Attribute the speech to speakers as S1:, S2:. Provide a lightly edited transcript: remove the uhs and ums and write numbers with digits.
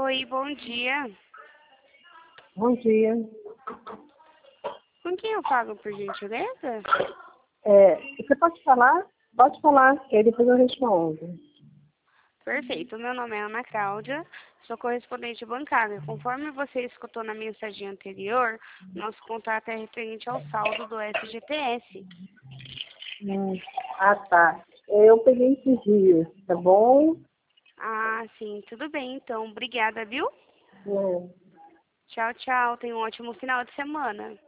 S1: Oi, bom dia.
S2: Bom dia.
S1: Com quem eu falo, por gentileza?
S2: Você pode falar? Pode falar, que aí depois eu respondo.
S1: Perfeito. Meu nome é Ana Cláudia, sou correspondente bancária. Conforme você escutou na mensagem anterior, nosso contato é referente ao saldo do FGTS.
S2: Tá. Eu peguei esses dias, tá bom?
S1: Ah, sim, tudo bem, então. Obrigada, viu?
S2: É.
S1: Tchau, tchau. Tenha um ótimo final de semana.